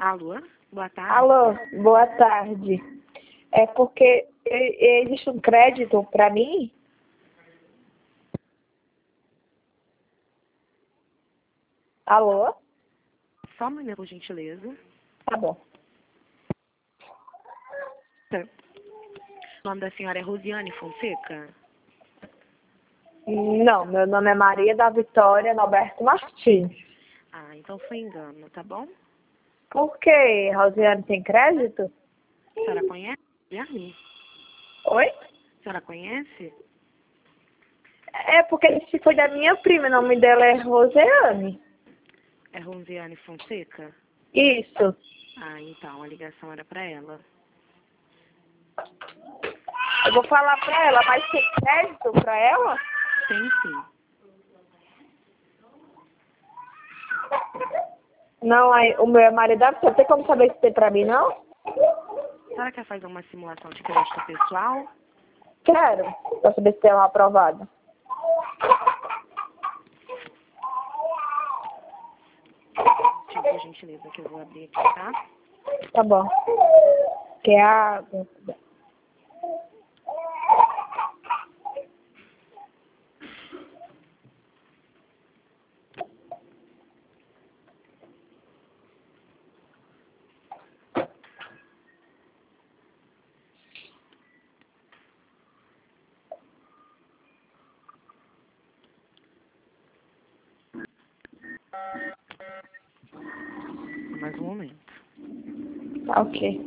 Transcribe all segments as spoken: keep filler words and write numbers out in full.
Alô? Boa tarde. Alô, boa tarde. É porque existe um crédito para mim? Alô? Só um minuto, por gentileza. Tá bom. O nome da senhora é Rosiane Fonseca? Não, meu nome é Maria da Vitória Norberto Martins. Ah, então foi engano, tá bom? Por que? Rosiane tem crédito? A senhora conhece? Rosiane? Oi? A senhora conhece? É porque esse foi da minha prima, o nome dela é Rosiane. É Rosiane Fonseca? Isso. Ah, então, a ligação era pra ela. Eu vou falar pra ela, mas tem crédito pra ela? Tem sim. Não, aí, o meu é Maria da Vitória. Tem como saber se tem pra mim, não? A senhora quer fazer uma simulação de crédito pessoal? Quero, pra saber se tem uma aprovada. Tipo, por gentileza, que eu vou abrir aqui, tá? Tá bom. Quer água? Mais um momento. Tá ok.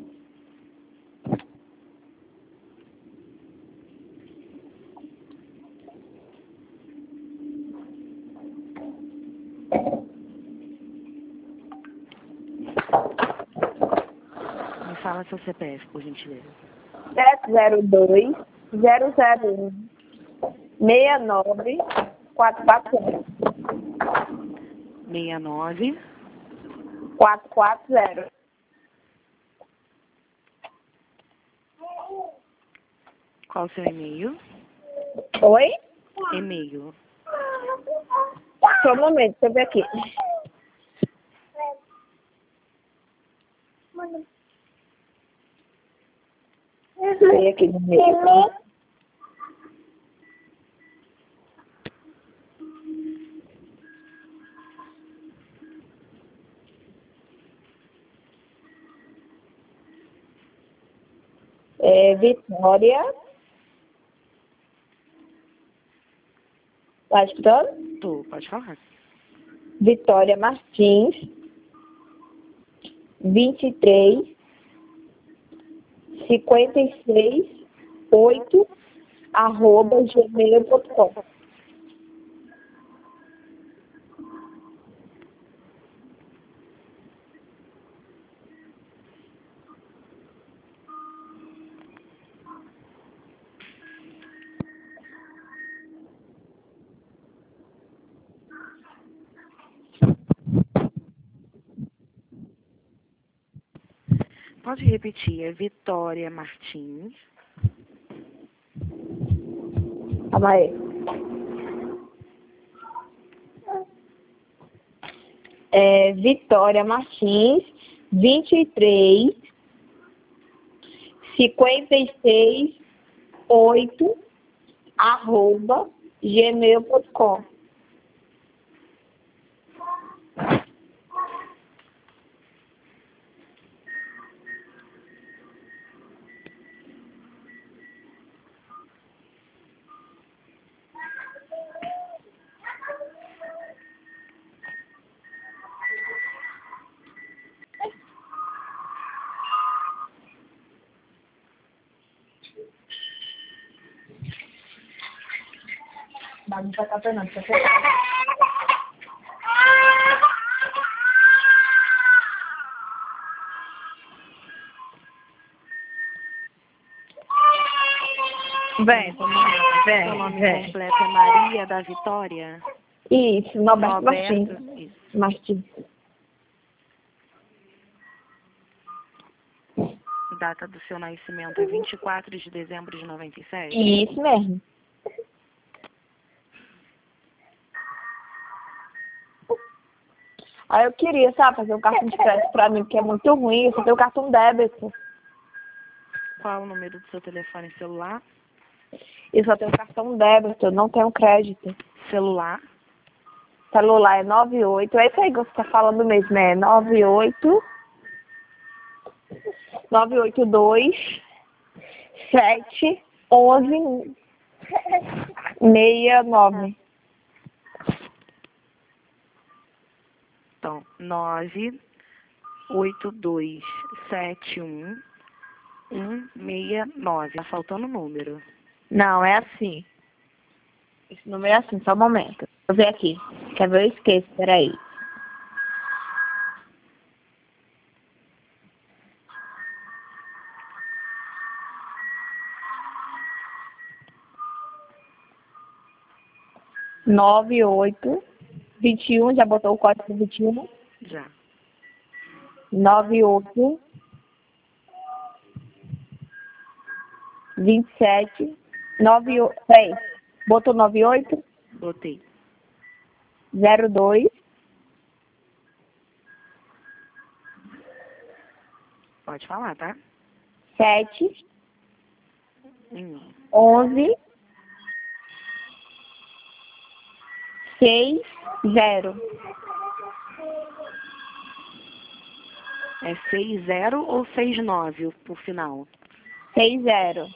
Me fala seu C P F, por gentileza. sete zero dois, zero zero um, seis nove, quatro quatro zero. seis nove. quatro quatro zero. Qual o seu e-mail? Oi? E-mail. Só um momento, deixa eu ver aqui. Vem aqui no meio. É Vitória. Tá escutando? Tô, pode falar. Vitória Martins. vinte e três, cinquenta e seis, oito, arroba gmail ponto com. Pode repetir, é Vitória Martins. Calma aí. É Vitória Martins, vinte e três, cinquenta e seis, oito, arroba gmail ponto com. Não tá capendo, tá fechado. Vem, Seu vem, nome vem. completo é Maria da Vitória? Isso, Norberto Martins. Isso. Martins. Data do seu nascimento é vinte e quatro de dezembro de noventa e sete? Isso mesmo. Aí eu queria, sabe, fazer um cartão de crédito pra mim, porque é muito ruim. Eu só tenho cartão débito. Qual o número do seu telefone celular? Eu só tenho cartão débito, eu não tenho crédito. Celular? Celular é nove oito, é isso aí que você tá falando mesmo, é nove oito nove oito dois sete onze sessenta e nove. Então, nove oito dois sete um um seis nove. Tá faltando o número. Não, é assim. Esse número é assim, só um momento. Vou ver aqui. Quer ver? Eu esqueço, peraí. nove oito vinte e um, já botou o código vinte e um? Já. nove oito vinte e sete nove oito, peraí, botou nove oito Botei. zero dois Pode falar, tá? sete Hum. onze seis zero. É seis zero ou seis nove por final? seis zero.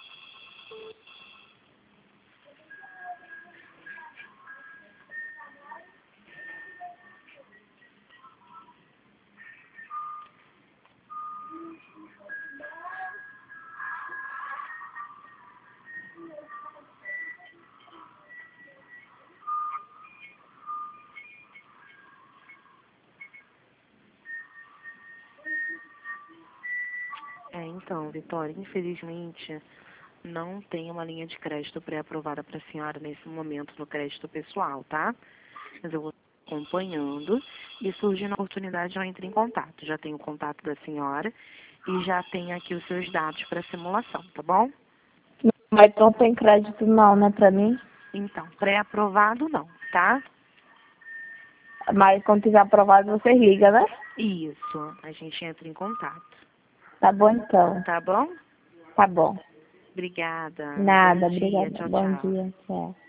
É, então, Vitória, infelizmente, não tem uma linha de crédito pré-aprovada para a senhora nesse momento no crédito pessoal, tá? Mas eu vou acompanhando e surgindo a oportunidade eu entro em contato. Já tenho o contato da senhora e já tenho aqui os seus dados para simulação, tá bom? Mas não tem crédito não, né, pra mim? Então, pré-aprovado não, tá? Mas quando tiver aprovado, você liga, né? Isso, a gente entra em contato. Tá bom, então. Tá bom? Tá bom. Obrigada. Nada, Bom dia. obrigada. Tchau, Bom tchau. dia, tchau.